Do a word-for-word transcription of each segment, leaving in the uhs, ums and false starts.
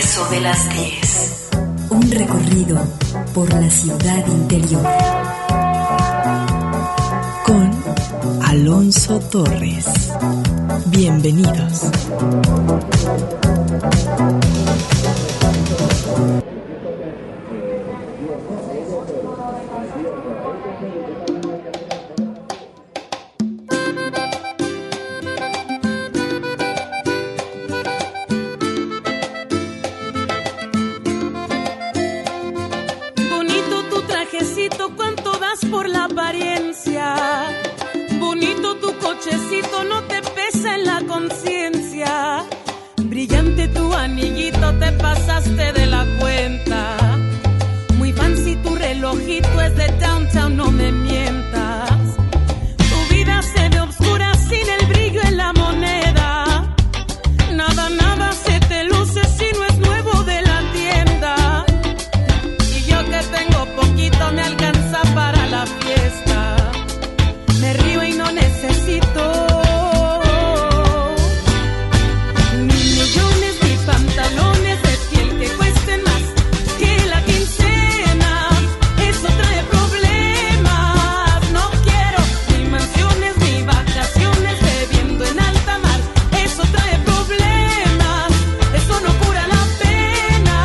Expreso de las diez. Un recorrido por la ciudad interior. Con Alonso Torres. Bienvenidos. Cuánto das por la apariencia, bonito tu cochecito, no te pesa en la conciencia, brillante tu anillito, te pasaste de la cuenta, muy fancy tu relojito, es de downtown, no me mientas, tu vida se ve oscura sin el brillo en la moneda, nada, nada se te luce si no es nuevo de la tienda, y yo que tengo poquito me alcanza para la fiesta, me río y no necesito ni millones ni pantalones de piel que cuesten más que la quincena, eso trae problemas, no quiero ni mansiones ni vacaciones bebiendo en alta mar, eso trae problemas, eso no cura la pena.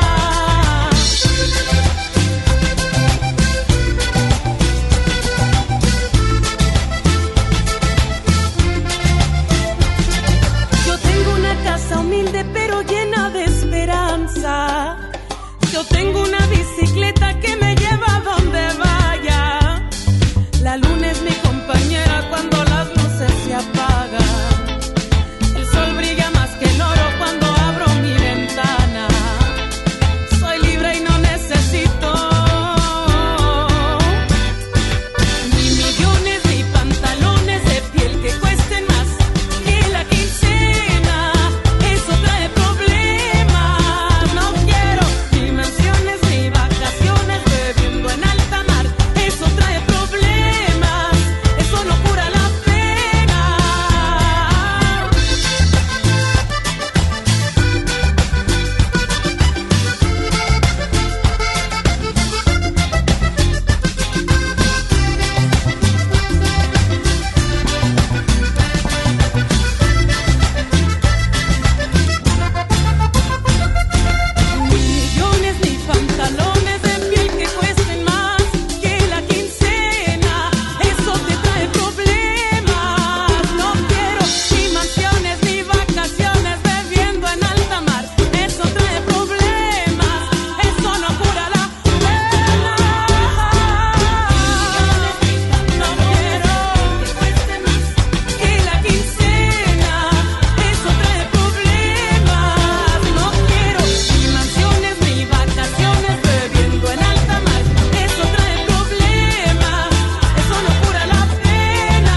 Yo tengo una casa humilde pero llena de esperanza. Yo tengo una bicicleta que me lleva a donde vaya. La luna es mi compañera cuando las luces se apagan. El sol brilla más que el oro cuando abro mi ventana. Soy libre y no necesito ni millones ni pantalones de piel que cuesten más que la quincena, eso trae problemas, no quiero ni mansiones ni vacaciones bebiendo en alta mar, eso trae problemas, eso no cura la pena. Ni millones ni pantalones de piel que cuesten más que la quincena, eso te trae problemas, no quiero ni mansiones ni vacaciones bebiendo en alta mar, eso trae problemas, eso no cura la pena. No quiero que cueste más que la quincena, eso trae problemas, no quiero ni mansiones ni vacaciones bebiendo en alta mar, eso trae problemas, eso no cura la pena.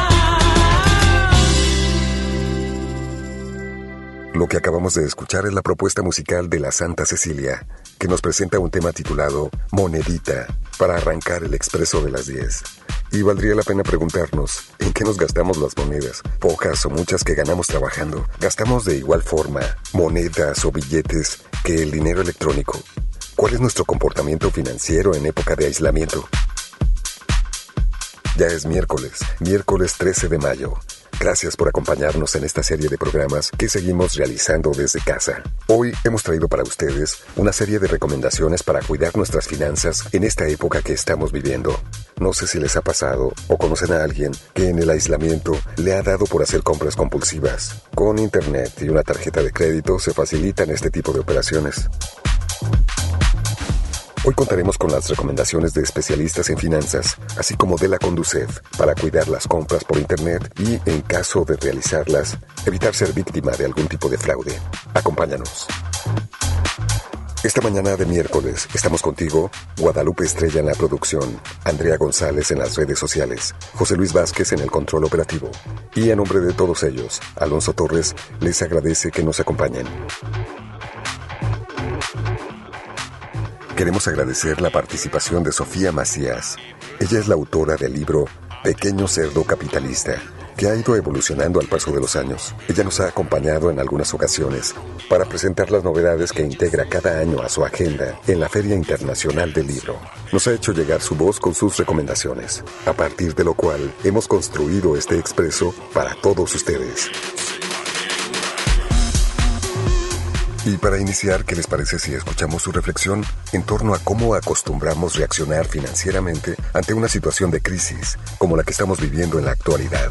Lo que acabamos de escuchar es la propuesta musical de la Santa Cecilia, que nos presenta un tema titulado Monedita, para arrancar el expreso de las diez. Y valdría la pena preguntarnos, ¿en qué nos gastamos las monedas? Pocas o muchas que ganamos trabajando. ¿Gastamos de igual forma monedas o billetes que el dinero electrónico? ¿Cuál es nuestro comportamiento financiero en época de aislamiento? Ya es miércoles, miércoles trece de mayo. Gracias por acompañarnos en esta serie de programas que seguimos realizando desde casa. Hoy hemos traído para ustedes una serie de recomendaciones para cuidar nuestras finanzas en esta época que estamos viviendo. No sé si les ha pasado o conocen a alguien que en el aislamiento le ha dado por hacer compras compulsivas. Con internet y una tarjeta de crédito se facilitan este tipo de operaciones. Hoy contaremos con las recomendaciones de especialistas en finanzas, así como de la Conducef, para cuidar las compras por internet y, en caso de realizarlas, evitar ser víctima de algún tipo de fraude. Acompáñanos. Esta mañana de miércoles estamos contigo, Guadalupe Estrella en la producción, Andrea González en las redes sociales, José Luis Vázquez en el control operativo. Y a nombre de todos ellos, Alonso Torres les agradece que nos acompañen. Queremos agradecer la participación de Sofía Macías. Ella es la autora del libro Pequeño Cerdo Capitalista, que ha ido evolucionando al paso de los años. Ella nos ha acompañado en algunas ocasiones para presentar las novedades que integra cada año a su agenda en la Feria Internacional del Libro. Nos ha hecho llegar su voz con sus recomendaciones, a partir de lo cual hemos construido este expreso para todos ustedes. Y para iniciar, ¿qué les parece si escuchamos su reflexión en torno a cómo acostumbramos reaccionar financieramente ante una situación de crisis como la que estamos viviendo en la actualidad?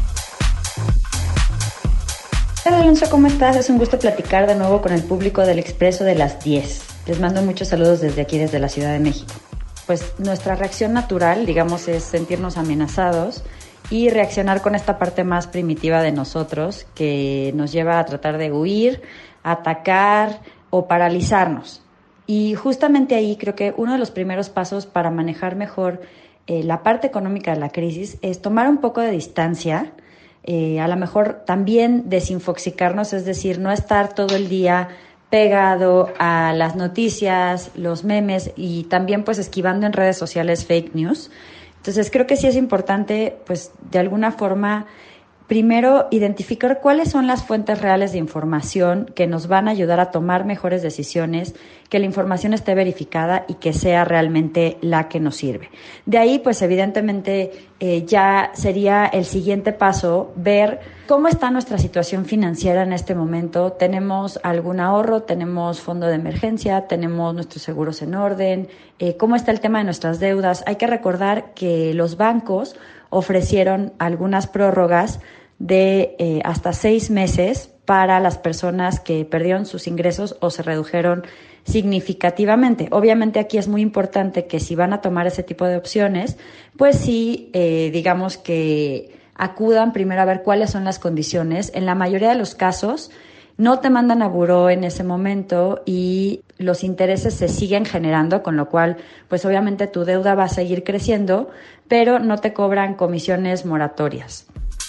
Hola Alonso, ¿cómo estás? Es un gusto platicar de nuevo con el público del Expreso de las diez. Les mando muchos saludos desde aquí, desde la Ciudad de México. Pues nuestra reacción natural, digamos, es sentirnos amenazados y reaccionar con esta parte más primitiva de nosotros que nos lleva a tratar de huir, atacar o paralizarnos. Y justamente ahí creo que uno de los primeros pasos para manejar mejor eh, la parte económica de la crisis es tomar un poco de distancia, eh, a lo mejor también desinfoxicarnos, es decir, no estar todo el día pegado a las noticias, los memes y también pues esquivando en redes sociales fake news. Entonces creo que sí es importante pues de alguna forma primero identificar cuáles son las fuentes reales de información que nos van a ayudar a tomar mejores decisiones, que la información esté verificada y que sea realmente la que nos sirve. De ahí, pues evidentemente eh, ya sería el siguiente paso ver cómo está nuestra situación financiera en este momento. ¿Tenemos algún ahorro? ¿Tenemos fondo de emergencia? ¿Tenemos nuestros seguros en orden? Eh, ¿Cómo está el tema de nuestras deudas? Hay que recordar que los bancos ofrecieron algunas prórrogas de eh, hasta seis meses para las personas que perdieron sus ingresos o se redujeron significativamente. Obviamente aquí es muy importante que si van a tomar ese tipo de opciones, pues sí, eh, digamos que acudan primero a ver cuáles son las condiciones. En la mayoría de los casos no te mandan a buró en ese momento y los intereses se siguen generando, con lo cual, pues obviamente tu deuda va a seguir creciendo, pero no te cobran comisiones moratorias.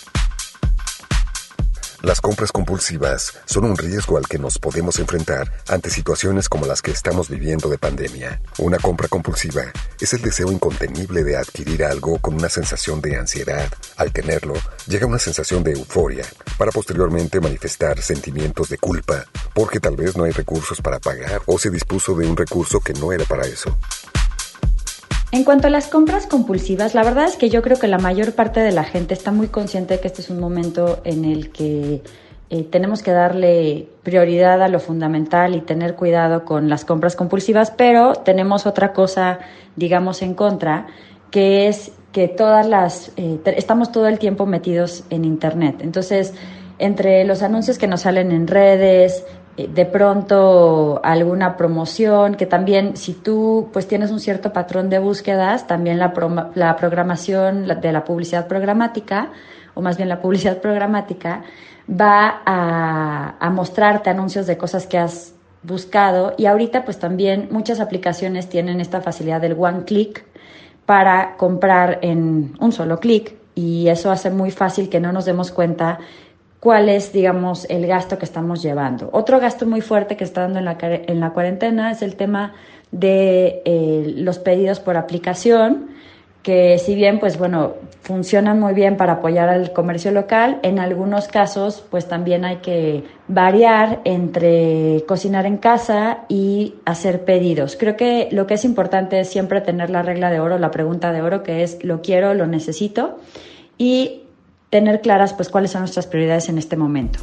Las compras compulsivas son un riesgo al que nos podemos enfrentar ante situaciones como las que estamos viviendo de pandemia. Una compra compulsiva es el deseo incontenible de adquirir algo con una sensación de ansiedad. Al tenerlo, llega una sensación de euforia, para posteriormente manifestar sentimientos de culpa, porque tal vez no hay recursos para pagar o se dispuso de un recurso que no era para eso. En cuanto a las compras compulsivas, la verdad es que yo creo que la mayor parte de la gente está muy consciente de que este es un momento en el que eh, tenemos que darle prioridad a lo fundamental y tener cuidado con las compras compulsivas, pero tenemos otra cosa, digamos, en contra, que es que todas las eh, te- estamos todo el tiempo metidos en Internet. Entonces, entre los anuncios que nos salen en redes, de pronto alguna promoción, que también si tú pues tienes un cierto patrón de búsquedas, también la, pro, la programación de la publicidad programática, o más bien la publicidad programática, va a, a mostrarte anuncios de cosas que has buscado. Y ahorita pues también muchas aplicaciones tienen esta facilidad del one click para comprar en un solo clic, y eso hace muy fácil que no nos demos cuenta cuál es, digamos, el gasto que estamos llevando. Otro gasto muy fuerte que está dando en la, en la cuarentena es el tema de eh, los pedidos por aplicación, que si bien, pues bueno, funcionan muy bien para apoyar al comercio local, en algunos casos, pues también hay que variar entre cocinar en casa y hacer pedidos. Creo que lo que es importante es siempre tener la regla de oro, la pregunta de oro, que es lo quiero, lo necesito, y tener claras pues cuáles son nuestras prioridades en este momento.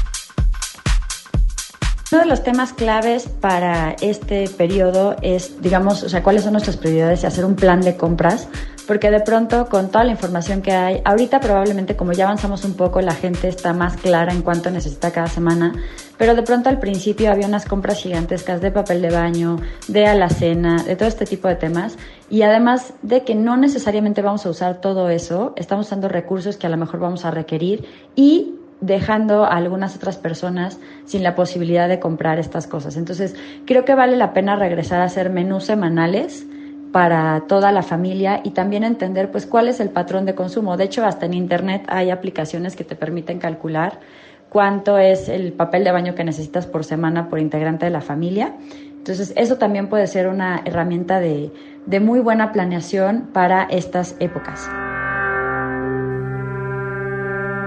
Uno de los temas claves para este periodo es, digamos, o sea, cuáles son nuestras prioridades y hacer un plan de compras, porque de pronto con toda la información que hay, ahorita probablemente como ya avanzamos un poco, la gente está más clara en cuánto necesita cada semana, pero de pronto al principio había unas compras gigantescas de papel de baño, de alacena, de todo este tipo de temas, y además de que no necesariamente vamos a usar todo eso, estamos usando recursos que a lo mejor vamos a requerir y dejando a algunas otras personas sin la posibilidad de comprar estas cosas. Entonces, creo que vale la pena regresar a hacer menús semanales para toda la familia y también entender pues cuál es el patrón de consumo. De hecho, hasta en internet hay aplicaciones que te permiten calcular cuánto es el papel de baño que necesitas por semana por integrante de la familia. Entonces, eso también puede ser una herramienta de, de muy buena planeación para estas épocas.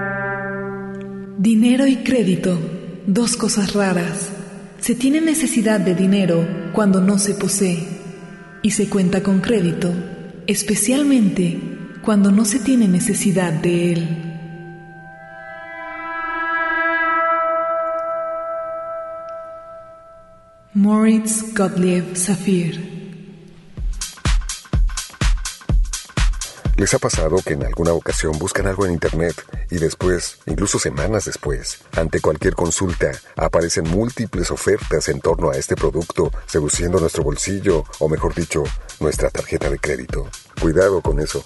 Dinero y crédito, dos cosas raras. Se tiene necesidad de dinero cuando no se posee y se cuenta con crédito, especialmente cuando no se tiene necesidad de él. Moritz Gottlieb Safir. ¿Les ha pasado que en alguna ocasión buscan algo en internet y después, incluso semanas después, ante cualquier consulta, aparecen múltiples ofertas en torno a este producto, seduciendo nuestro bolsillo, o mejor dicho, nuestra tarjeta de crédito? Cuidado con eso.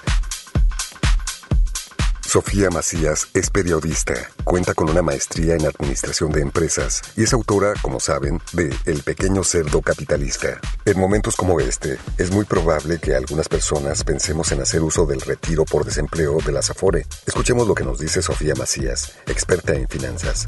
Sofía Macías es periodista, cuenta con una maestría en administración de empresas y es autora, como saben, de El pequeño cerdo capitalista. En momentos como este, es muy probable que algunas personas pensemos en hacer uso del retiro por desempleo de las Afore. Escuchemos lo que nos dice Sofía Macías, experta en finanzas.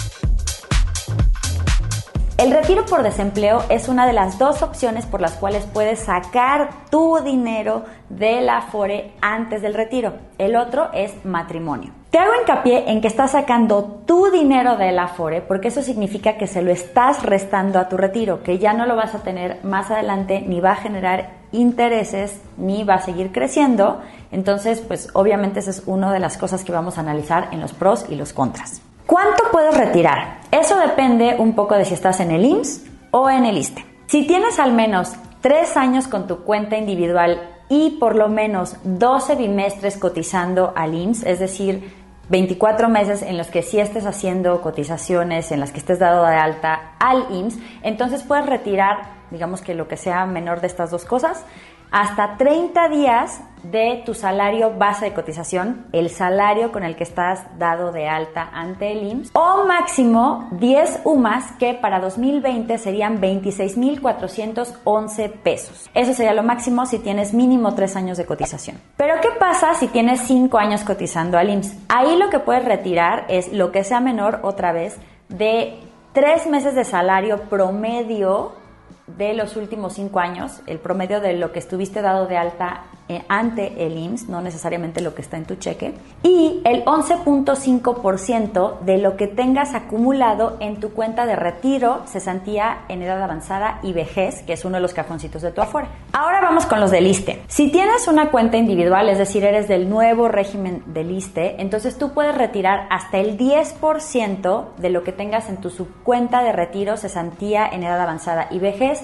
El retiro por desempleo es una de las dos opciones por las cuales puedes sacar tu dinero de la Afore antes del retiro. El otro es matrimonio. Te hago hincapié en que estás sacando tu dinero de la Afore porque eso significa que se lo estás restando a tu retiro, que ya no lo vas a tener más adelante, ni va a generar intereses, ni va a seguir creciendo. Entonces, pues obviamente esa es una de las cosas que vamos a analizar en los pros y los contras. ¿Cuánto puedes retirar? Eso depende un poco de si estás en el I M S S o en el ISSSTE. Si tienes al menos tres años con tu cuenta individual y por lo menos doce bimestres cotizando al I M S S, es decir, veinticuatro meses en los que sí estés haciendo cotizaciones, en las que estés dado de alta al I M S S, entonces puedes retirar, digamos que lo que sea menor de estas dos cosas, hasta treinta días de tu salario base de cotización, el salario con el que estás dado de alta ante el I M S S, o máximo diez U M A S, que para dos mil veinte serían veintiséis mil cuatrocientos once pesos. Eso sería lo máximo si tienes mínimo tres años de cotización. Pero ¿qué pasa si tienes cinco años cotizando al I M S S? Ahí lo que puedes retirar es lo que sea menor, otra vez, de tres meses de salario promedio de los últimos cinco años, el promedio de lo que estuviste dado de alta eh, ante el I M S S, no necesariamente lo que está en tu cheque, y el once punto cinco por ciento de lo que tengas acumulado en tu cuenta de retiro, cesantía en edad avanzada y vejez, que es uno de los cajoncitos de tu Afore. Ahora vamos con los del ISSSTE. Si tienes una cuenta individual, es decir, eres del nuevo régimen del ISSSTE, entonces tú puedes retirar hasta el diez por ciento de lo que tengas en tu subcuenta de retiro, cesantía en edad avanzada y vejez,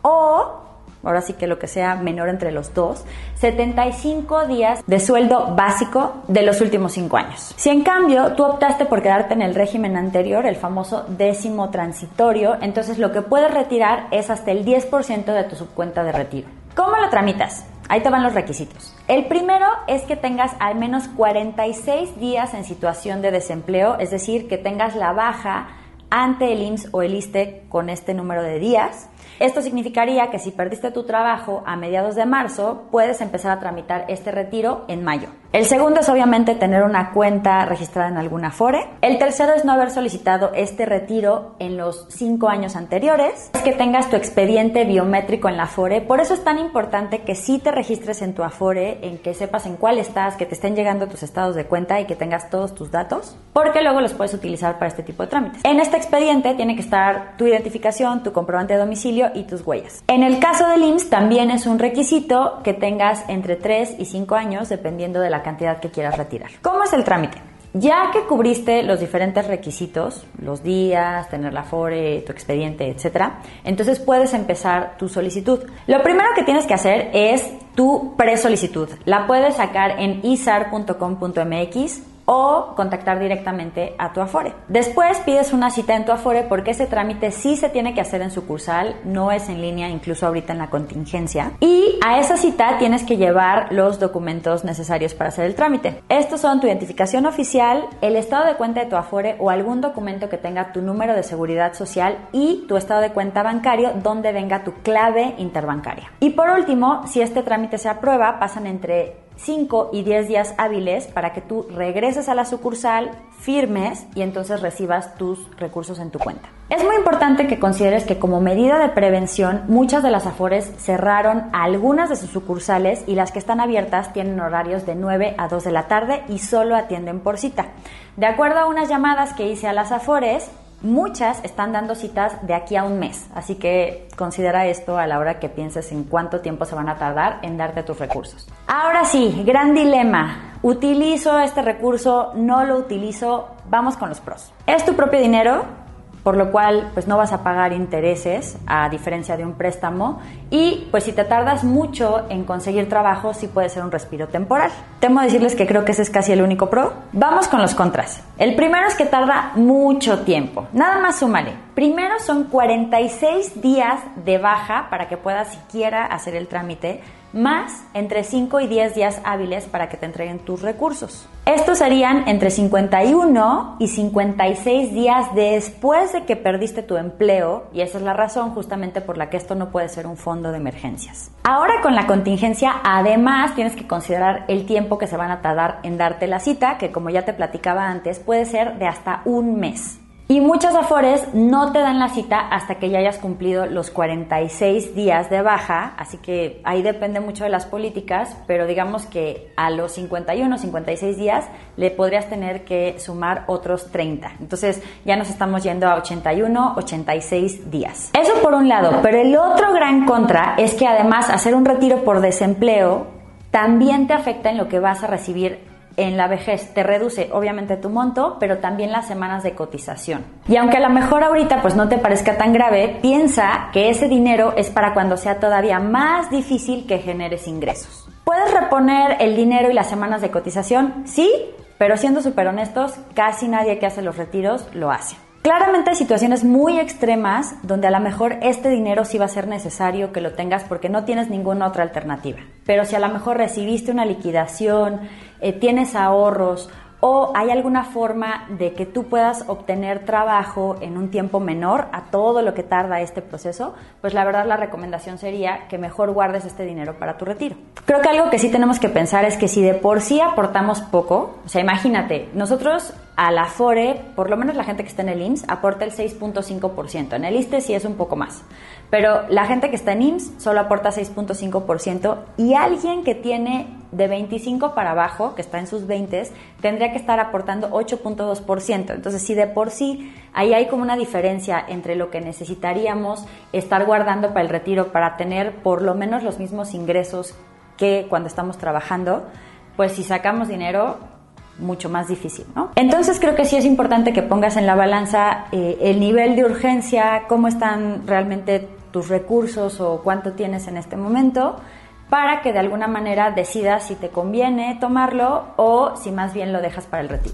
o, ahora sí que lo que sea menor entre los dos, setenta y cinco días de sueldo básico de los últimos cinco años. Si en cambio tú optaste por quedarte en el régimen anterior, el famoso décimo transitorio, entonces lo que puedes retirar es hasta el diez por ciento de tu subcuenta de retiro. ¿Cómo lo tramitas? Ahí te van los requisitos. El primero es que tengas al menos cuarenta y seis días en situación de desempleo, es decir, que tengas la baja ante el I M S S o el ISSSTE con este número de días. Esto significaría que si perdiste tu trabajo a mediados de marzo, puedes empezar a tramitar este retiro en mayo. El segundo es obviamente tener una cuenta registrada en alguna Afore. El tercero es no haber solicitado este retiro en los cinco años anteriores. Es que tengas tu expediente biométrico en la Afore. Por eso es tan importante que sí te registres en tu Afore, en que sepas en cuál estás, que te estén llegando tus estados de cuenta y que tengas todos tus datos, porque luego los puedes utilizar para este tipo de trámites. En este expediente tiene que estar tu identificación, tu comprobante de domicilio y tus huellas. En el caso del I M S S también es un requisito que tengas entre tres y cinco años, dependiendo de la cantidad que quieras retirar. ¿Cómo es el trámite? Ya que cubriste los diferentes requisitos, los días, tener la Afore, tu expediente, etcétera, entonces puedes empezar tu solicitud. Lo primero que tienes que hacer es tu presolicitud. La puedes sacar en isar punto com punto m x o contactar directamente a tu Afore. Después pides una cita en tu Afore porque ese trámite sí se tiene que hacer en sucursal, no es en línea, incluso ahorita en la contingencia. Y a esa cita tienes que llevar los documentos necesarios para hacer el trámite. Estos son tu identificación oficial, el estado de cuenta de tu Afore o algún documento que tenga tu número de seguridad social y tu estado de cuenta bancario donde venga tu clave interbancaria. Y por último, si este trámite se aprueba, pasan entre cinco y diez días hábiles para que tú regreses a la sucursal, firmes y entonces recibas tus recursos en tu cuenta. Es muy importante que consideres que como medida de prevención, muchas de las Afores cerraron algunas de sus sucursales y las que están abiertas tienen horarios de nueve a dos de la tarde y solo atienden por cita. De acuerdo a unas llamadas que hice a las Afores, muchas están dando citas de aquí a un mes, así que considera esto a la hora que pienses en cuánto tiempo se van a tardar en darte tus recursos. Ahora sí, gran dilema. ¿Utilizo este recurso? ¿No lo utilizo? Vamos con los pros. Es tu propio dinero, por lo cual pues no vas a pagar intereses a diferencia de un préstamo y pues si te tardas mucho en conseguir trabajo sí puede ser un respiro temporal. Temo decirles que creo que ese es casi el único pro. Vamos con los contras. El primero es que tarda mucho tiempo. Nada más súmale. Primero son cuarenta y seis días de baja para que puedas siquiera hacer el trámite, más entre cinco y diez días hábiles para que te entreguen tus recursos. Estos serían entre cincuenta y uno y cincuenta y seis días después de que perdiste tu empleo y esa es la razón justamente por la que esto no puede ser un fondo de emergencias. Ahora con la contingencia además tienes que considerar el tiempo que se van a tardar en darte la cita, que como ya te platicaba antes puede ser de hasta un mes. Y muchas Afores no te dan la cita hasta que ya hayas cumplido los cuarenta y seis días de baja, así que ahí depende mucho de las políticas, pero digamos que a los cincuenta y uno, cincuenta y seis días le podrías tener que sumar otros treinta. Entonces ya nos estamos yendo a ochenta y uno, ochenta y seis días. Eso por un lado, pero el otro gran contra es que además hacer un retiro por desempleo también te afecta en lo que vas a recibir en la vejez. Te reduce obviamente tu monto, pero también las semanas de cotización. Y aunque a lo mejor ahorita pues no te parezca tan grave, piensa que ese dinero es para cuando sea todavía más difícil que generes ingresos. ¿Puedes reponer el dinero y las semanas de cotización? Sí, pero siendo súper honestos, casi nadie que hace los retiros lo hace. Claramente hay situaciones muy extremas donde a lo mejor este dinero sí va a ser necesario que lo tengas porque no tienes ninguna otra alternativa. Pero si a lo mejor recibiste una liquidación, eh, tienes ahorros o hay alguna forma de que tú puedas obtener trabajo en un tiempo menor a todo lo que tarda este proceso, pues la verdad la recomendación sería que mejor guardes este dinero para tu retiro. Creo que algo que sí tenemos que pensar es que si de por sí aportamos poco, o sea, imagínate, nosotros a la Afore, por lo menos la gente que está en el I M S S, aporta el seis punto cinco por ciento. En el I S S S T E sí es un poco más. Pero la gente que está en I M S S S solo aporta seis punto cinco por ciento y alguien que tiene de veinticinco para abajo, que está en sus veintes, tendría que estar aportando ocho punto dos por ciento. Entonces, si de por sí ahí hay como una diferencia entre lo que necesitaríamos estar guardando para el retiro para tener por lo menos los mismos ingresos que cuando estamos trabajando, pues si sacamos dinero, mucho más difícil, ¿no? Entonces creo que sí es importante que pongas en la balanza eh, el nivel de urgencia, cómo están realmente tus recursos o cuánto tienes en este momento, para que de alguna manera decidas si te conviene tomarlo o si más bien lo dejas para el retiro.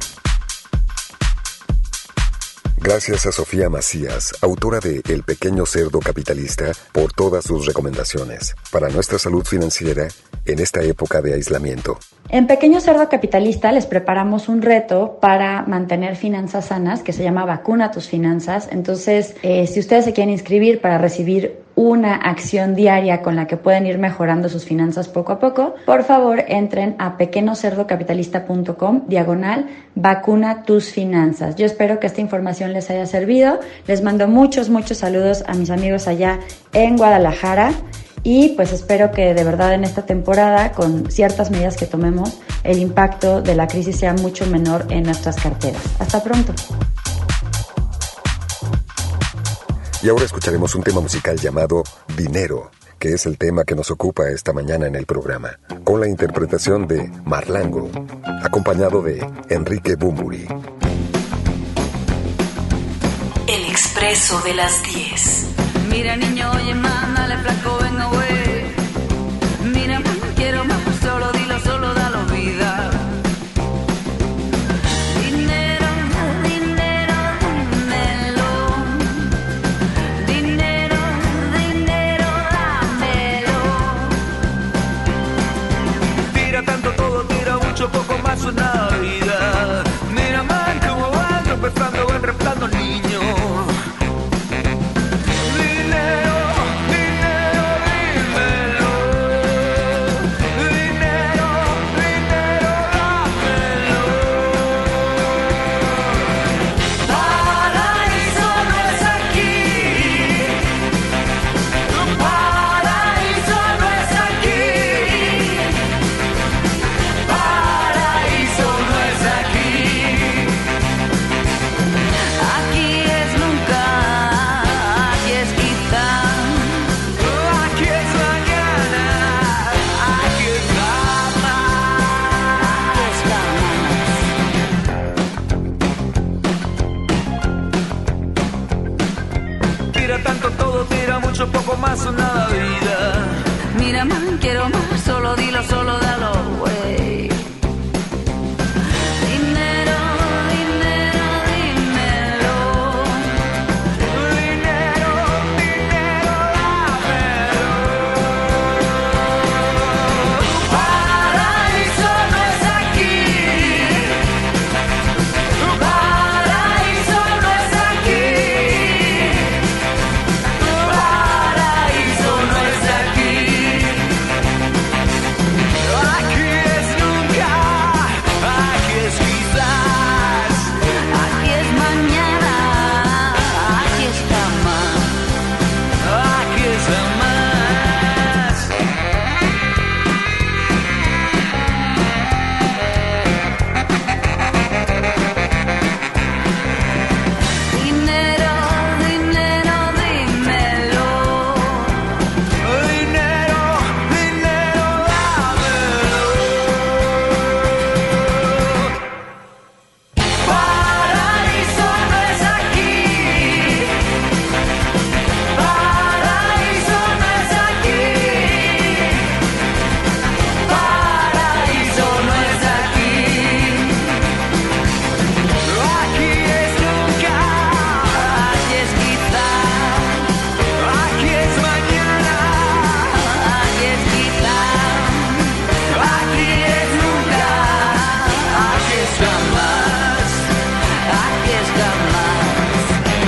Gracias a Sofía Macías, autora de El Pequeño Cerdo Capitalista, por todas sus recomendaciones para nuestra salud financiera en esta época de aislamiento. En Pequeño Cerdo Capitalista les preparamos un reto para mantener finanzas sanas que se llama Vacuna tus Finanzas. Entonces, eh, si ustedes se quieren inscribir para recibir una acción diaria con la que pueden ir mejorando sus finanzas poco a poco, por favor entren a pequeñocerdocapitalista.com diagonal vacuna tus finanzas. Yo espero que esta información les haya servido. Les mando muchos, muchos saludos a mis amigos allá en Guadalajara. Y pues espero que de verdad en esta temporada, con ciertas medidas que tomemos, el impacto de la crisis sea mucho menor en nuestras carteras. Hasta pronto. Y ahora escucharemos un tema musical llamado Dinero, que es el tema que nos ocupa esta mañana en el programa, con la interpretación de Marlango, acompañado de Enrique Bunbury. El Expreso de las diez. Mira niño, oye más, dale flaco, venga güey. Mira, quiero más, solo dilo, solo dalo vida. Dinero, dinero, dámelo. Dinero, dinero, dámelo. Tira tanto todo, tira mucho, poco más una vida. Mira más, como van tropezando, van reptando niños. tira mucho, poco más o nada vida. Mira más, quiero más, solo dilo, solo dalo, güey. Dinero, dinero, dímelo. Dinero, dinero, dámelo. Tu paraíso no es aquí. Tu paraíso no es aquí. Tu paraíso no es aquí. Aquí es nunca, aquí es quizás, Aquí es mañana, aquí es jamás. aquí es jamás. Dinero, dinero, dímelo. Dinero, dinero, dámelo. Paraíso no es aquí. Paraíso no es aquí. Paraíso no es aquí. Aquí es nunca. Aquí es quizás, Aquí es mañana. aquí es quizás, Aquí es nunca. Aquí es jamás. aquí es jamás.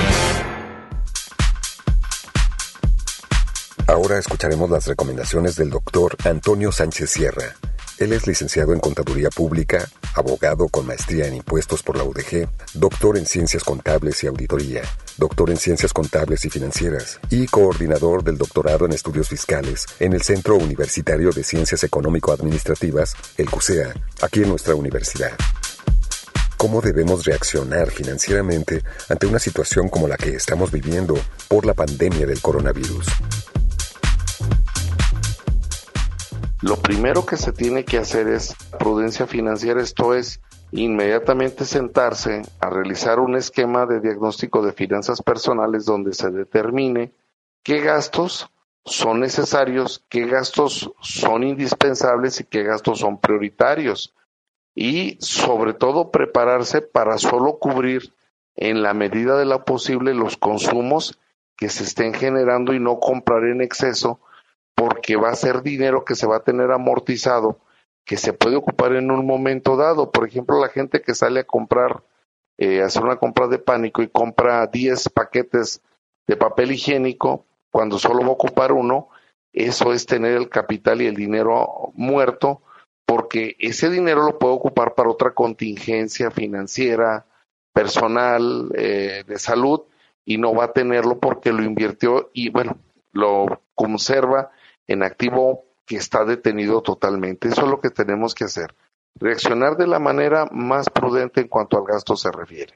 Ahora escucharemos las recomendaciones del doctor Antonio Sánchez Sierra. Él es licenciado en Contaduría Pública, abogado con maestría en Impuestos por la U D G, doctor en Ciencias Contables y Auditoría, doctor en Ciencias Contables y Financieras y coordinador del doctorado en Estudios Fiscales en el Centro Universitario de Ciencias Económico-Administrativas, el CUSEA, aquí en nuestra universidad. ¿Cómo debemos reaccionar financieramente ante una situación como la que estamos viviendo por la pandemia del coronavirus? Lo primero que se tiene que hacer es prudencia financiera, esto es inmediatamente sentarse a realizar un esquema de diagnóstico de finanzas personales donde se determine qué gastos son necesarios, qué gastos son indispensables y qué gastos son prioritarios. Y sobre todo prepararse para solo cubrir en la medida de lo posible los consumos que se estén generando y no comprar en exceso, porque va a ser dinero que se va a tener amortizado, que se puede ocupar en un momento dado. Por ejemplo, la gente que sale a comprar, eh, hacer una compra de pánico y compra diez paquetes de papel higiénico, cuando solo va a ocupar uno, eso es tener el capital y el dinero muerto, porque ese dinero lo puede ocupar para otra contingencia financiera, personal, eh, de salud, y no va a tenerlo porque lo invirtió y, bueno, lo conserva en activo que está detenido totalmente. Eso es lo que tenemos que hacer. Reaccionar de la manera más prudente en cuanto al gasto se refiere.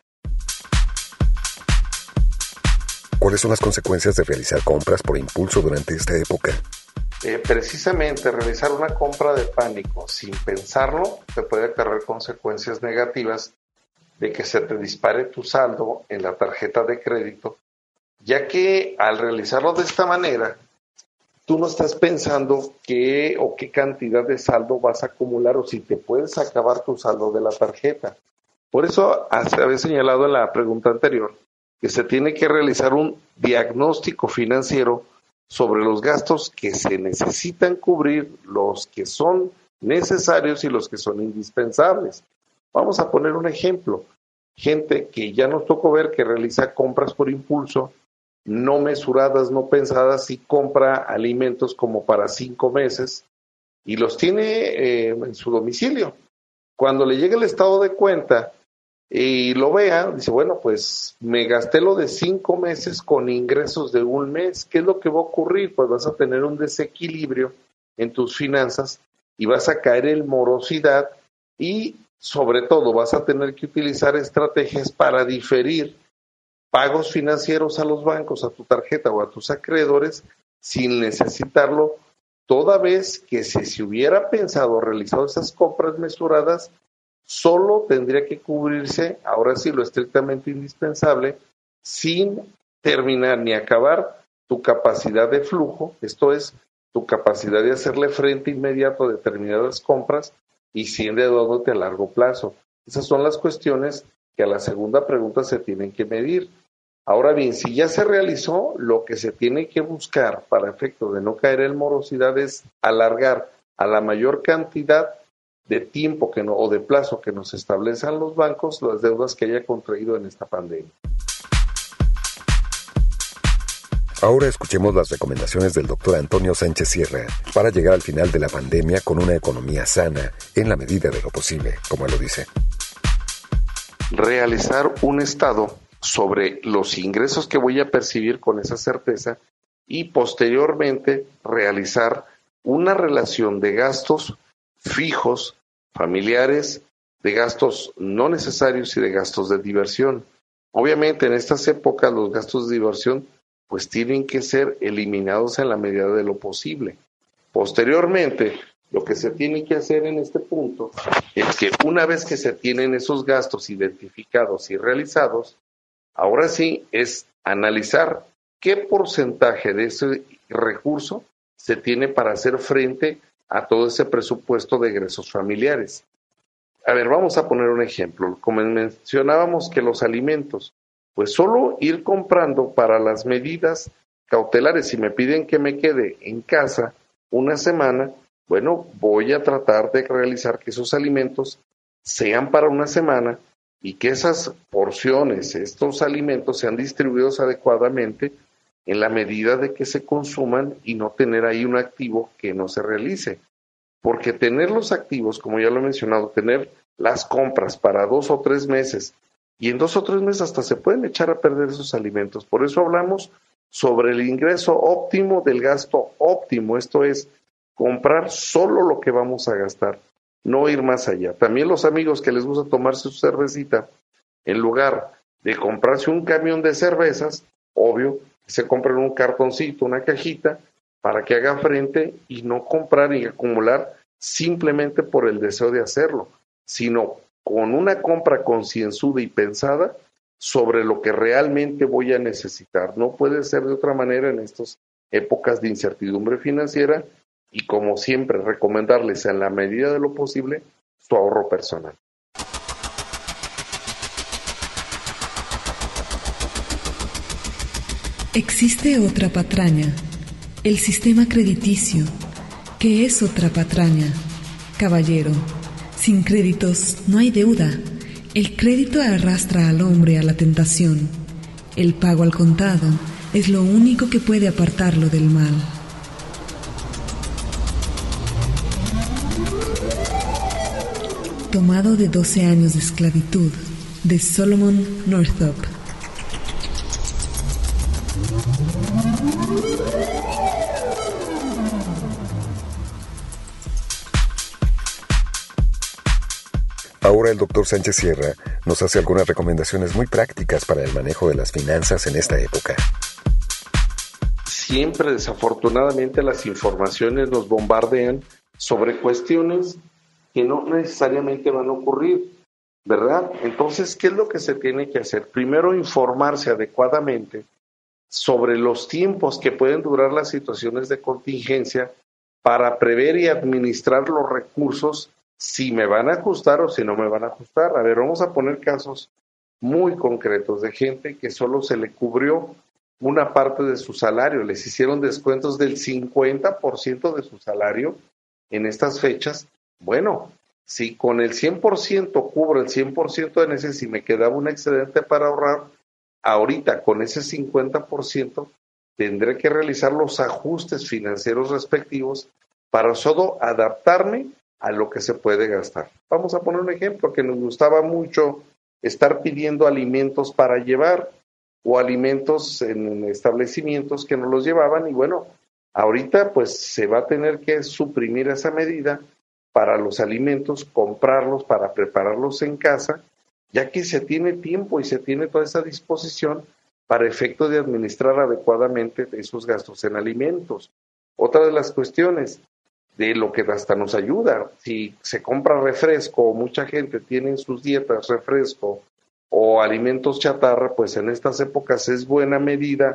¿Cuáles son las consecuencias de realizar compras por impulso durante esta época? Eh, precisamente realizar una compra de pánico sin pensarlo te puede traer consecuencias negativas de que se te dispare tu saldo en la tarjeta de crédito, ya que al realizarlo de esta manera, tú no estás pensando qué o qué cantidad de saldo vas a acumular o si te puedes acabar tu saldo de la tarjeta. Por eso había señalado en la pregunta anterior que se tiene que realizar un diagnóstico financiero sobre los gastos que se necesitan cubrir, los que son necesarios y los que son indispensables. Vamos a poner un ejemplo. Gente que ya nos tocó ver que realiza compras por impulso, no mesuradas, no pensadas, y compra alimentos como para cinco meses y los tiene eh, en su domicilio. Cuando le llegue el estado de cuenta y lo vea, dice, bueno, pues me gasté lo de cinco meses con ingresos de un mes. ¿Qué es lo que va a ocurrir? Pues vas a tener un desequilibrio en tus finanzas y vas a caer en morosidad y sobre todo vas a tener que utilizar estrategias para diferir pagos financieros a los bancos, a tu tarjeta o a tus acreedores sin necesitarlo, toda vez que si se hubiera pensado realizar esas compras mesuradas, solo tendría que cubrirse, ahora sí, lo estrictamente indispensable, sin terminar ni acabar tu capacidad de flujo, esto es, tu capacidad de hacerle frente inmediato a determinadas compras y si endeudándote a largo plazo. Esas son las cuestiones que a la segunda pregunta se tienen que medir. Ahora bien, si ya se realizó, lo que se tiene que buscar para efecto de no caer en morosidad es alargar a la mayor cantidad de tiempo que no, o de plazo que nos establezcan los bancos las deudas que haya contraído en esta pandemia. Ahora escuchemos las recomendaciones del doctor Antonio Sánchez Sierra para llegar al final de la pandemia con una economía sana en la medida de lo posible, como él lo dice. Realizar un estado sobre los ingresos que voy a percibir con esa certeza y posteriormente realizar una relación de gastos fijos, familiares, de gastos no necesarios y de gastos de diversión. Obviamente en estas épocas los gastos de diversión pues tienen que ser eliminados en la medida de lo posible. Posteriormente, lo que se tiene que hacer en este punto es que una vez que se tienen esos gastos identificados y realizados, ahora sí es analizar qué porcentaje de ese recurso se tiene para hacer frente a todo ese presupuesto de egresos familiares. A ver, vamos a poner un ejemplo. Como mencionábamos que los alimentos, pues solo ir comprando para las medidas cautelares. Si me piden que me quede en casa una semana, bueno, voy a tratar de realizar que esos alimentos sean para una semana y que esas porciones, estos alimentos sean distribuidos adecuadamente en la medida de que se consuman y no tener ahí un activo que no se realice. Porque tener los activos, como ya lo he mencionado, tener las compras para dos o tres meses, y en dos o tres meses hasta se pueden echar a perder esos alimentos. Por eso hablamos sobre el ingreso óptimo del gasto óptimo, esto es, comprar solo lo que vamos a gastar, no ir más allá. También los amigos que les gusta tomarse su cervecita, en lugar de comprarse un camión de cervezas, obvio, se compran un cartoncito, una cajita, para que haga frente y no comprar y acumular simplemente por el deseo de hacerlo, sino con una compra concienzuda y pensada sobre lo que realmente voy a necesitar. No puede ser de otra manera en estas épocas de incertidumbre financiera y, como siempre, recomendarles en la medida de lo posible su ahorro personal. Existe otra patraña, el sistema crediticio. ¿Qué es otra patraña? Caballero, sin créditos no hay deuda. El crédito arrastra al hombre a la tentación. El pago al contado es lo único que puede apartarlo del mal. Tomado de doce años de esclavitud, de Solomon Northup. Ahora el doctor Sánchez Sierra nos hace algunas recomendaciones muy prácticas para el manejo de las finanzas en esta época. Siempre, desafortunadamente, las informaciones nos bombardean sobre cuestiones que no necesariamente van a ocurrir, ¿verdad? Entonces, ¿qué es lo que se tiene que hacer? Primero, informarse adecuadamente sobre los tiempos que pueden durar las situaciones de contingencia para prever y administrar los recursos, si me van a ajustar o si no me van a ajustar. A ver, vamos a poner casos muy concretos de gente que solo se le cubrió una parte de su salario, les hicieron descuentos del cincuenta por ciento de su salario en estas fechas. Bueno, si con el cien por ciento cubro el cien por ciento de necesidades y me quedaba un excedente para ahorrar, ahorita con ese cincuenta por ciento tendré que realizar los ajustes financieros respectivos para solo adaptarme a lo que se puede gastar. Vamos a poner un ejemplo que nos gustaba mucho estar pidiendo alimentos para llevar o alimentos en establecimientos que nos los llevaban y bueno, ahorita pues se va a tener que suprimir esa medida para los alimentos, comprarlos para prepararlos en casa, ya que se tiene tiempo y se tiene toda esa disposición para efecto de administrar adecuadamente esos gastos en alimentos. Otra de las cuestiones de lo que hasta nos ayuda, si se compra refresco o mucha gente tiene en sus dietas refresco o alimentos chatarra, pues en estas épocas es buena medida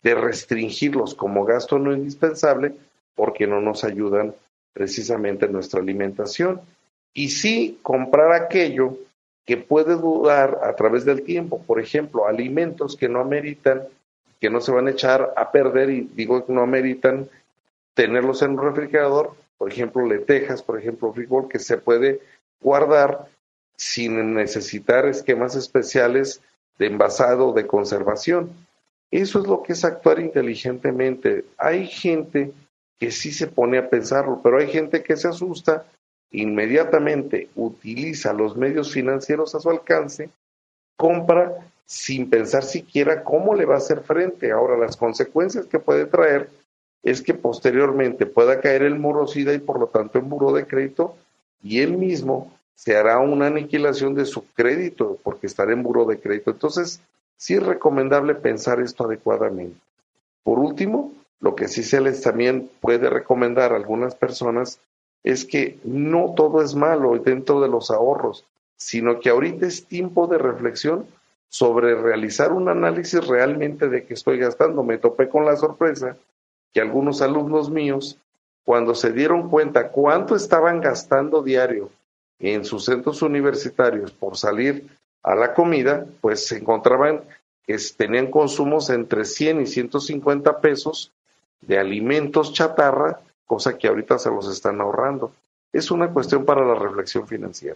de restringirlos como gasto no indispensable porque no nos ayudan precisamente en nuestra alimentación. Y sí comprar aquello que puede durar a través del tiempo. Por ejemplo, alimentos que no ameritan, que no se van a echar a perder, y digo que no ameritan tenerlos en un refrigerador, por ejemplo, lentejas, por ejemplo, frijol, que se puede guardar sin necesitar esquemas especiales de envasado o de conservación. Eso es lo que es actuar inteligentemente. Hay gente que sí se pone a pensarlo, pero hay gente que se asusta, inmediatamente utiliza los medios financieros a su alcance, compra sin pensar siquiera cómo le va a hacer frente. Ahora, las consecuencias que puede traer es que posteriormente pueda caer en morosidad y por lo tanto en buró de crédito, y él mismo se hará una aniquilación de su crédito porque estará en buró de crédito. Entonces, sí es recomendable pensar esto adecuadamente. Por último, lo que sí se les también puede recomendar a algunas personas es que no todo es malo dentro de los ahorros, sino que ahorita es tiempo de reflexión sobre realizar un análisis realmente de qué estoy gastando. Me topé con la sorpresa que algunos alumnos míos, cuando se dieron cuenta cuánto estaban gastando diario en sus centros universitarios por salir a la comida, pues se encontraban que tenían consumos entre cien y ciento cincuenta pesos de alimentos chatarra, cosa que ahorita se los están ahorrando. Es una cuestión para la reflexión financiera.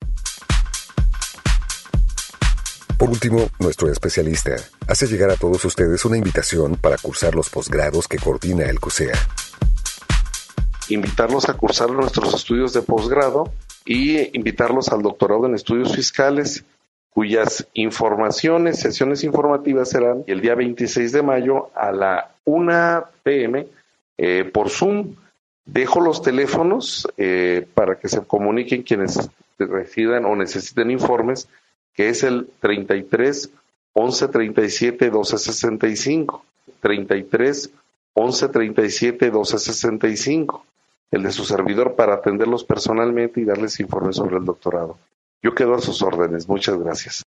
Por último, nuestro especialista hace llegar a todos ustedes una invitación para cursar los posgrados que coordina el CUSEA. Invitarlos a cursar nuestros estudios de posgrado y invitarlos al doctorado en estudios fiscales, cuyas informaciones, sesiones informativas serán el día veintiséis de mayo a la una pe eme eh, por Zoom. Dejo los teléfonos eh, para que se comuniquen quienes residan o necesiten informes, que es el treinta y tres, once treinta y siete, doce sesenta y cinco, treinta y tres, once treinta y siete, doce sesenta y cinco, el de su servidor, para atenderlos personalmente y darles informes sobre el doctorado. Yo quedo a sus órdenes. Muchas gracias.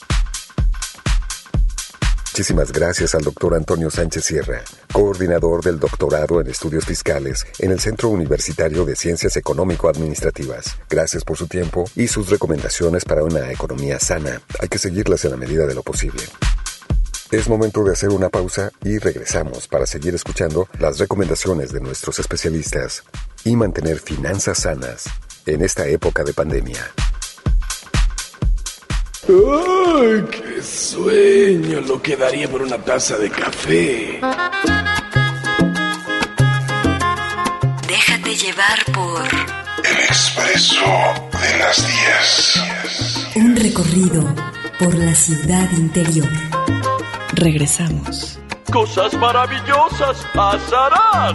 Muchísimas gracias al doctor Antonio Sánchez Sierra, coordinador del doctorado en estudios fiscales en el Centro Universitario de Ciencias Económico-Administrativas. Gracias por su tiempo y sus recomendaciones para una economía sana. Hay que seguirlas en la medida de lo posible. Es momento de hacer una pausa y regresamos para seguir escuchando las recomendaciones de nuestros especialistas y mantener finanzas sanas en esta época de pandemia. ¡Ay, qué sueño! Lo que daría por una taza de café. Déjate llevar por El Expreso de las diez. Un recorrido por la ciudad interior. Regresamos. Cosas maravillosas pasarán.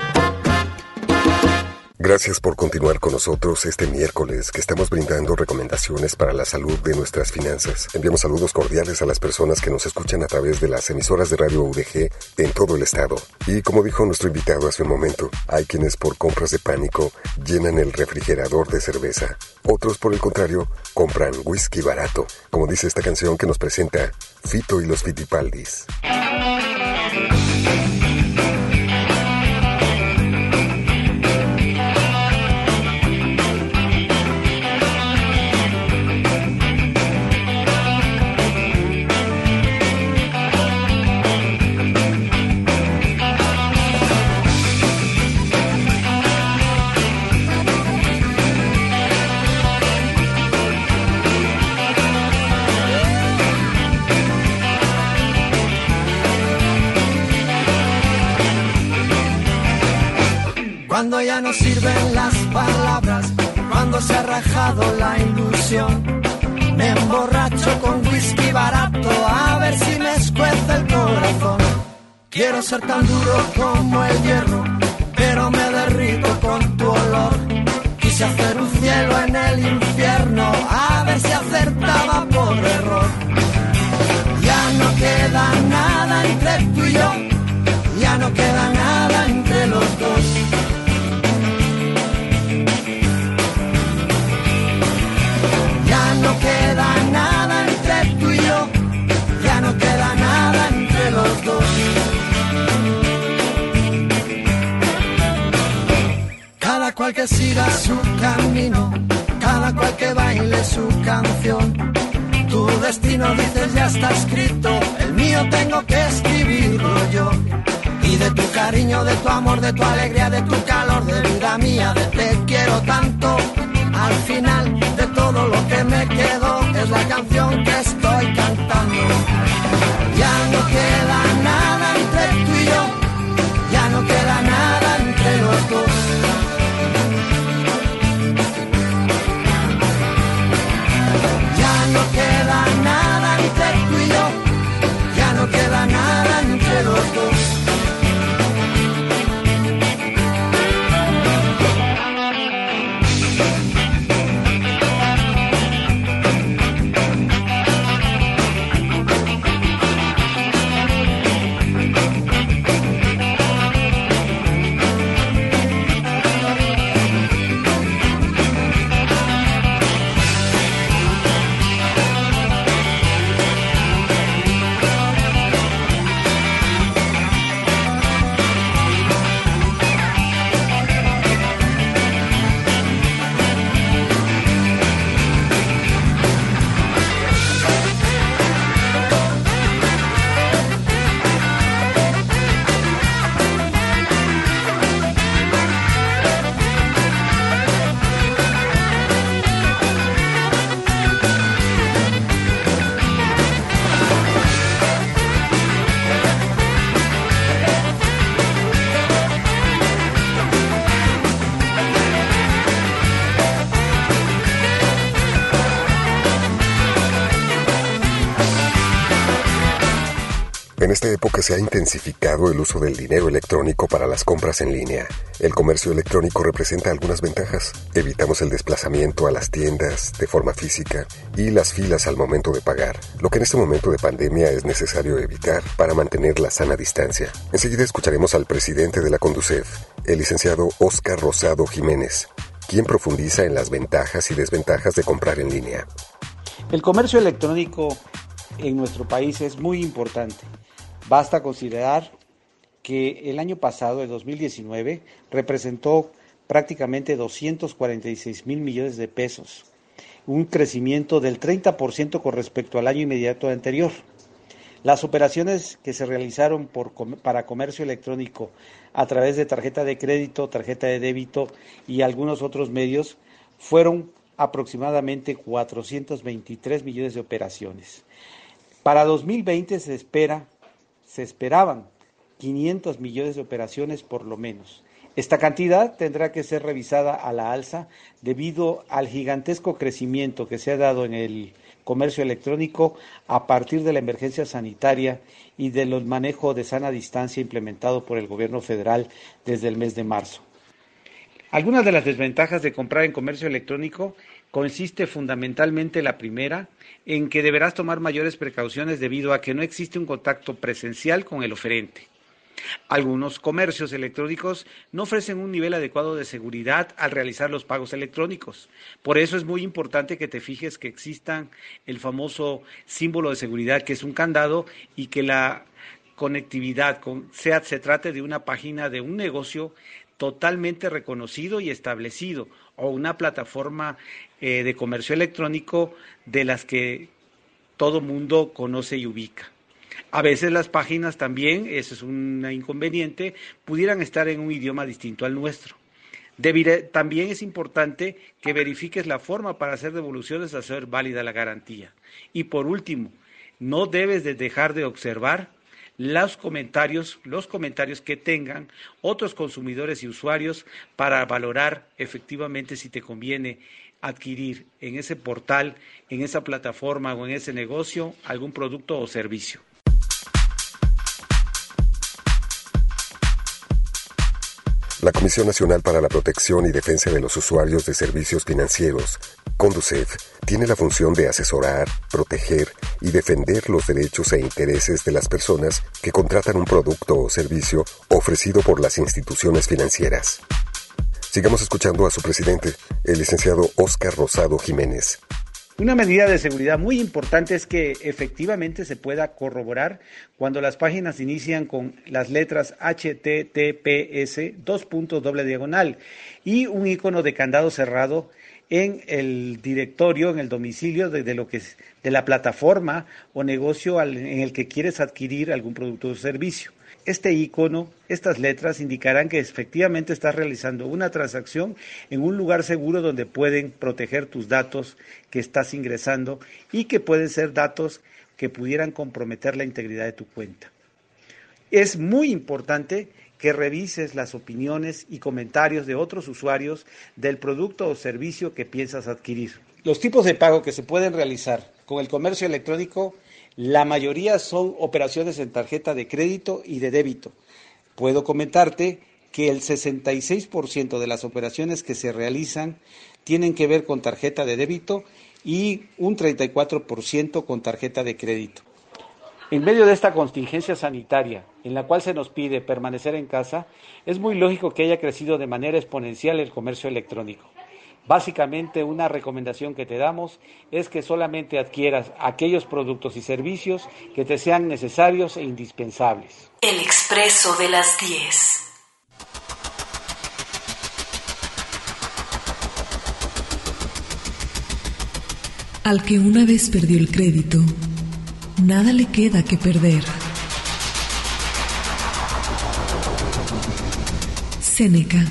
Gracias por continuar con nosotros este miércoles que estamos brindando recomendaciones para la salud de nuestras finanzas. Enviamos saludos cordiales a las personas que nos escuchan a través de las emisoras de Radio U D G en todo el estado. Y como dijo nuestro invitado hace un momento, hay quienes por compras de pánico llenan el refrigerador de cerveza. Otros, por el contrario, compran whisky barato, como dice esta canción que nos presenta Fito y los Fitipaldis. Cuando ya no sirven las palabras, cuando se ha rajado la ilusión, me emborracho con whisky barato a ver si me escuece el corazón. Quiero ser tan duro como el hierro, pero me derrito con tu olor. Quise hacer un cielo en el infierno, a ver si acertaba por error. Ya no queda nada entre tú y yo, ya no queda nada entre los dos. No queda nada entre tú y yo, ya no queda nada entre los dos. cual que siga su camino, cada cual que baile su canción. Tu destino, dices, ya está escrito, el mío tengo que escribirlo yo. Y de tu cariño, de tu amor, de tu alegría, de tu calor, de vida mía, de te quiero tanto. Al final de todo lo que me quedó es la canción que estoy cantando. Ya no queda nada entre tú y yo, ya no queda nada entre los dos. Ya no queda nada entre tú y yo, ya no queda nada entre los dos. En esta época se ha intensificado el uso del dinero electrónico para las compras en línea. El comercio electrónico representa algunas ventajas. Evitamos el desplazamiento a las tiendas de forma física y las filas al momento de pagar, lo que en este momento de pandemia es necesario evitar para mantener la sana distancia. Enseguida escucharemos al presidente de la Conducef, el licenciado Óscar Rosado Jiménez, quien profundiza en las ventajas y desventajas de comprar en línea. El comercio electrónico en nuestro país es muy importante. Basta considerar que el año pasado, el dos mil diecinueve, representó prácticamente doscientos cuarenta y seis mil millones de pesos, un crecimiento del treinta por ciento con respecto al año inmediato anterior. Las operaciones que se realizaron por, para comercio electrónico a través de tarjeta de crédito, tarjeta de débito y algunos otros medios fueron aproximadamente cuatrocientos veintitrés millones de operaciones. Para dos mil veinte se espera Se esperaban quinientos millones de operaciones por lo menos. Esta cantidad tendrá que ser revisada a la alza debido al gigantesco crecimiento que se ha dado en el comercio electrónico a partir de la emergencia sanitaria y del manejo de sana distancia implementado por el gobierno federal desde el mes de marzo. Algunas de las desventajas de comprar en comercio electrónico consiste fundamentalmente la primera, en que deberás tomar mayores precauciones debido a que no existe un contacto presencial con el oferente. Algunos comercios electrónicos no ofrecen un nivel adecuado de seguridad al realizar los pagos electrónicos. Por eso es muy importante que te fijes que existan el famoso símbolo de seguridad, que es un candado, y que la conectividad con, sea, se trate de una página de un negocio totalmente reconocido y establecido, o una plataforma eh, de comercio electrónico de las que todo mundo conoce y ubica. A veces las páginas también, eso es un inconveniente, pudieran estar en un idioma distinto al nuestro. Deberé, también es importante que verifiques la forma para hacer devoluciones a hacer válida la garantía. Y por último, no debes de dejar de observar los comentarios, los comentarios que tengan otros consumidores y usuarios para valorar efectivamente si te conviene adquirir en ese portal, en esa plataforma o en ese negocio algún producto o servicio. La Comisión Nacional para la Protección y Defensa de los Usuarios de Servicios Financieros, Conducef, tiene la función de asesorar, proteger y defender los derechos e intereses de las personas que contratan un producto o servicio ofrecido por las instituciones financieras. Sigamos escuchando a su presidente, el licenciado Óscar Rosado Jiménez. Una medida de seguridad muy importante es que efectivamente se pueda corroborar cuando las páginas inician con las letras H T T P S dos puntos doble diagonal y un icono de candado cerrado en el directorio, en el domicilio de, de lo que es, de la plataforma o negocio al, en el que quieres adquirir algún producto o servicio. Este icono, estas letras indicarán que efectivamente estás realizando una transacción en un lugar seguro donde pueden proteger tus datos que estás ingresando y que pueden ser datos que pudieran comprometer la integridad de tu cuenta. Es muy importante que revises las opiniones y comentarios de otros usuarios del producto o servicio que piensas adquirir. Los tipos de pago que se pueden realizar con el comercio electrónico, la mayoría son operaciones en tarjeta de crédito y de débito. Puedo comentarte que el sesenta y seis por ciento de las operaciones que se realizan tienen que ver con tarjeta de débito y un treinta y cuatro por ciento con tarjeta de crédito. En medio de esta contingencia sanitaria, en la cual se nos pide permanecer en casa, es muy lógico que haya crecido de manera exponencial el comercio electrónico. Básicamente, una recomendación que te damos es que solamente adquieras aquellos productos y servicios que te sean necesarios e indispensables. El Expreso de las diez. Al que una vez perdió el crédito, nada le queda que perder. Séneca.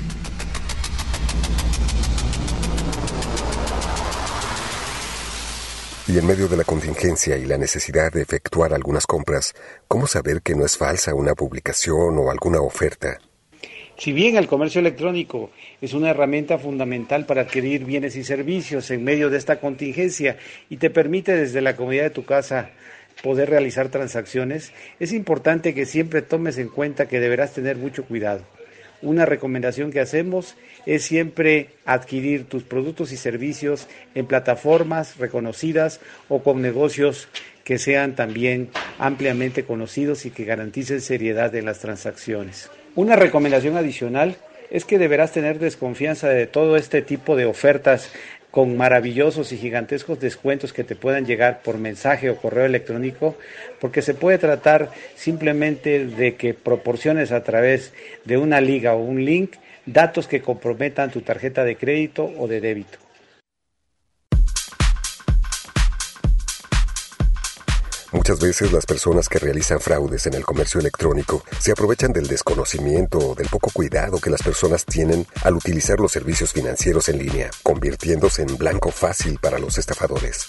Y en medio de la contingencia y la necesidad de efectuar algunas compras, ¿cómo saber que no es falsa una publicación o alguna oferta? Si bien el comercio electrónico es una herramienta fundamental para adquirir bienes y servicios en medio de esta contingencia y te permite desde la comodidad de tu casa poder realizar transacciones, es importante que siempre tomes en cuenta que deberás tener mucho cuidado. Una recomendación que hacemos es siempre adquirir tus productos y servicios en plataformas reconocidas o con negocios que sean también ampliamente conocidos y que garanticen seriedad en las transacciones. Una recomendación adicional es que deberás tener desconfianza de todo este tipo de ofertas con maravillosos y gigantescos descuentos que te puedan llegar por mensaje o correo electrónico, porque se puede tratar simplemente de que proporciones a través de una liga o un link datos que comprometan tu tarjeta de crédito o de débito. Muchas veces las personas que realizan fraudes en el comercio electrónico se aprovechan del desconocimiento o del poco cuidado que las personas tienen al utilizar los servicios financieros en línea, convirtiéndose en blanco fácil para los estafadores.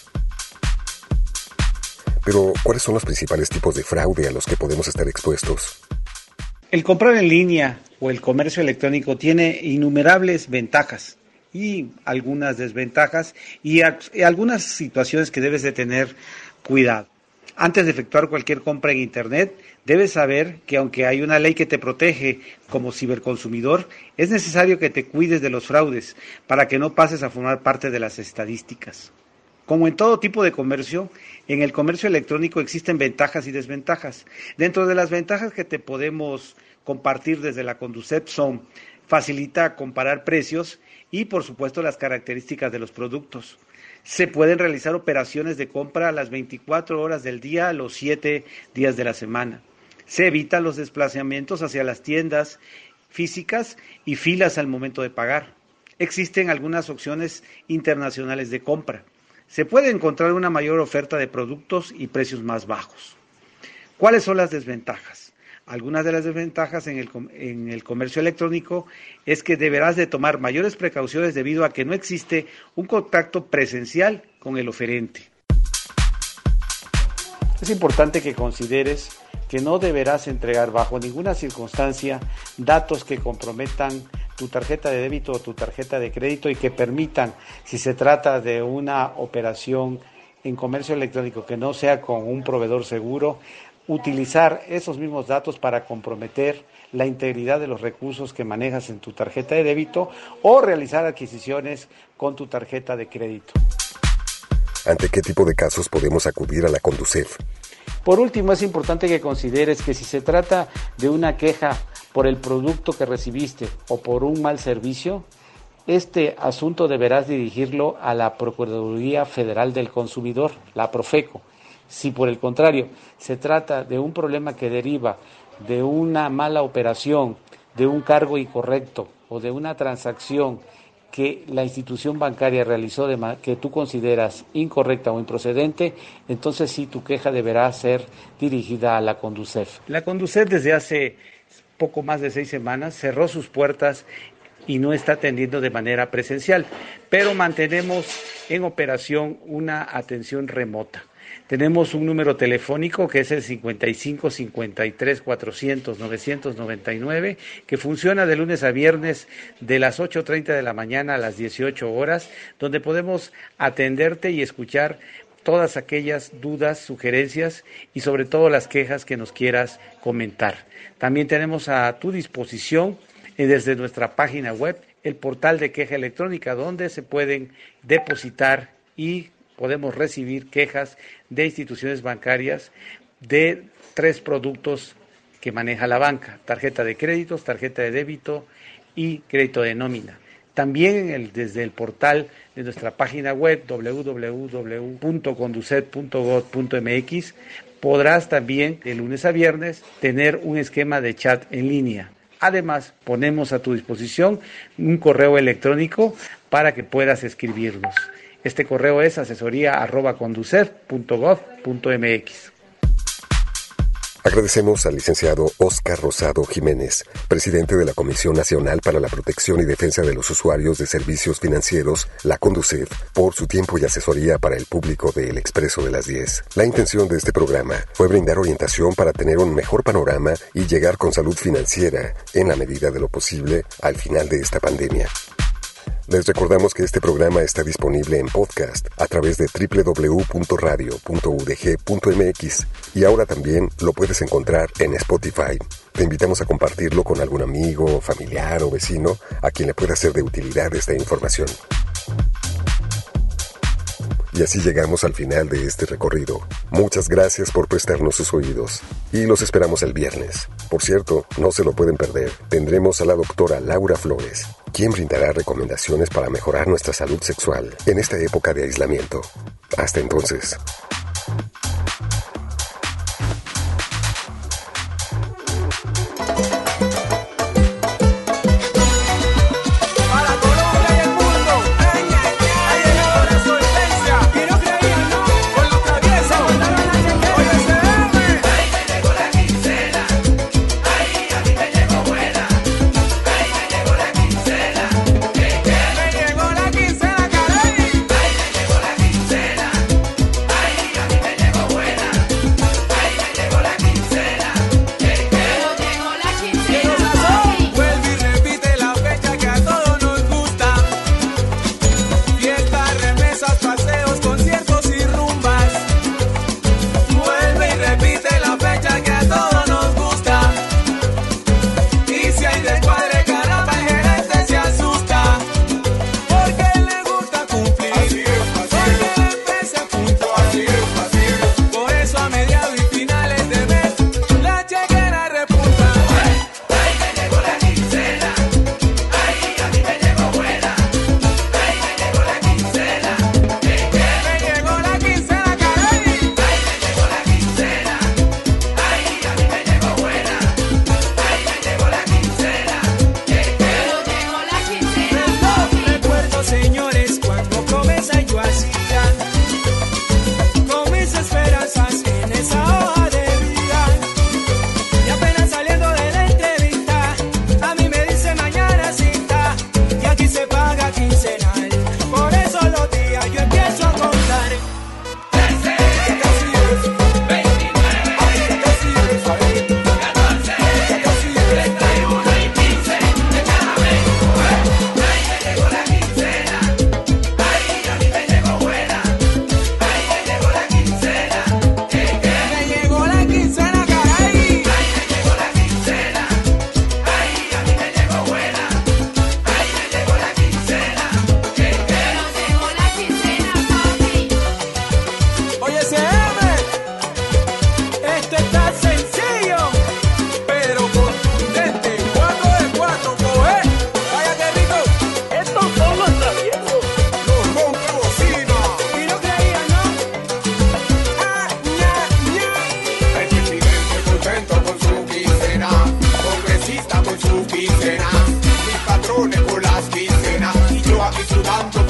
Pero, ¿cuáles son los principales tipos de fraude a los que podemos estar expuestos? El comprar en línea o el comercio electrónico tiene innumerables ventajas y algunas desventajas y, a, y algunas situaciones que debes de tener cuidado. Antes de efectuar cualquier compra en Internet, debes saber que aunque hay una ley que te protege como ciberconsumidor, es necesario que te cuides de los fraudes para que no pases a formar parte de las estadísticas. Como en todo tipo de comercio, en el comercio electrónico existen ventajas y desventajas. Dentro de las ventajas que te podemos compartir desde la Conducef son: facilita comparar precios y, por supuesto, las características de los productos. Se pueden realizar operaciones de compra a las veinticuatro horas del día, a los siete días de la semana. Se evitan los desplazamientos hacia las tiendas físicas y filas al momento de pagar. Existen algunas opciones internacionales de compra. Se puede encontrar una mayor oferta de productos y precios más bajos. ¿Cuáles son las desventajas? Algunas de las desventajas en el, en el comercio electrónico es que deberás de tomar mayores precauciones debido a que no existe un contacto presencial con el oferente. Es importante que consideres que no deberás entregar bajo ninguna circunstancia datos que comprometan tu tarjeta de débito o tu tarjeta de crédito y que permitan, si se trata de una operación en comercio electrónico que no sea con un proveedor seguro, utilizar esos mismos datos para comprometer la integridad de los recursos que manejas en tu tarjeta de débito o realizar adquisiciones con tu tarjeta de crédito. ¿Ante qué tipo de casos podemos acudir a la Conducef? Por último, es importante que consideres que si se trata de una queja por el producto que recibiste o por un mal servicio, este asunto deberás dirigirlo a la Procuraduría Federal del Consumidor, la Profeco. Si por el contrario se trata de un problema que deriva de una mala operación, de un cargo incorrecto o de una transacción que la institución bancaria realizó de ma- que tú consideras incorrecta o improcedente, entonces sí tu queja deberá ser dirigida a la Conducef. La Conducef desde hace poco más de seis semanas cerró sus puertas y no está atendiendo de manera presencial, pero mantenemos en operación una atención remota. Tenemos un número telefónico que es el cincuenta y cinco, cincuenta y tres, cuatrocientos, novecientos noventa y nueve, que funciona de lunes a viernes de las ocho treinta de la mañana a las dieciocho horas, donde podemos atenderte y escuchar todas aquellas dudas, sugerencias y sobre todo las quejas que nos quieras comentar. También tenemos a tu disposición eh, desde nuestra página web el portal de queja electrónica, donde se pueden depositar y podemos recibir quejas de instituciones bancarias de tres productos que maneja la banca: tarjeta de créditos, tarjeta de débito y crédito de nómina. También el, desde el portal de nuestra página web doble u doble u doble u punto conducet punto gob punto eme equis podrás también de lunes a viernes tener un esquema de chat en línea. Además, ponemos a tu disposición un correo electrónico para que puedas escribirnos. Este correo es asesoría arroba conducef punto gob punto eme equis. Agradecemos al licenciado Óscar Rosado Jiménez, presidente de la Comisión Nacional para la Protección y Defensa de los Usuarios de Servicios Financieros, la Conducef, por su tiempo y asesoría para el público de El Expreso de las diez. La intención de este programa fue brindar orientación para tener un mejor panorama y llegar con salud financiera, en la medida de lo posible, al final de esta pandemia. Les recordamos que este programa está disponible en podcast a través de doble u doble u doble u punto radio punto u d g punto eme equis y ahora también lo puedes encontrar en Spotify. Te invitamos a compartirlo con algún amigo, familiar o vecino a quien le pueda ser de utilidad esta información. Y así llegamos al final de este recorrido. Muchas gracias por prestarnos sus oídos. Y los esperamos el viernes. Por cierto, no se lo pueden perder. Tendremos a la doctora Laura Flores, quien brindará recomendaciones para mejorar nuestra salud sexual en esta época de aislamiento. Hasta entonces.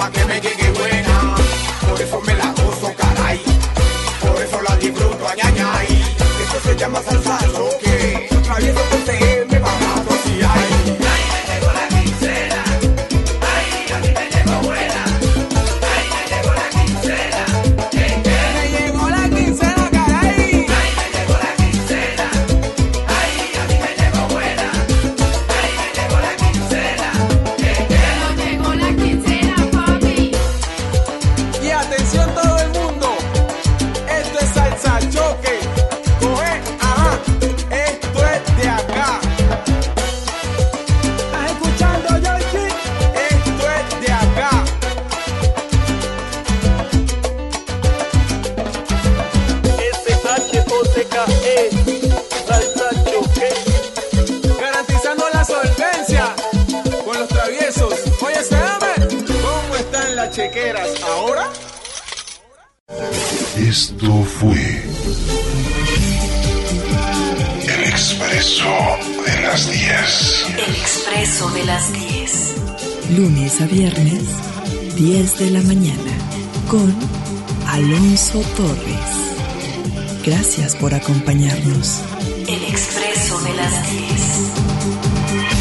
pa' que me llegue buena. Por eso me la gozo, caray. Por eso la disfruto, añañay. Esto se llama salsa choque. Travieso por C M, barato si hay. Ay, me llegó la quincena. Ay, a mí me llegó buena. Ay, me llegó la quincena. Eh, eh. Me llegó la quincena, caray. Ay, me llegó la quincena. Ay, a mí me llegó buena. Ay, me llegó la quincena. Eh, eh. Me llegó la quincena, papi. Y atención todo el mundo. Esto es salsa choque. Coge, ajá. Esto es de acá. ¿Estás escuchando, Georgie? Esto es de acá. S H O C K E, salsa choque. Garantizando la solvencia con los traviesos. Oye, Seame, ¿cómo están las chequeras ahora? Esto fue El Expreso de las diez. El Expreso de las diez. Lunes a viernes, diez de la mañana, con Alonso Torres. Gracias por acompañarnos. El Expreso de las diez.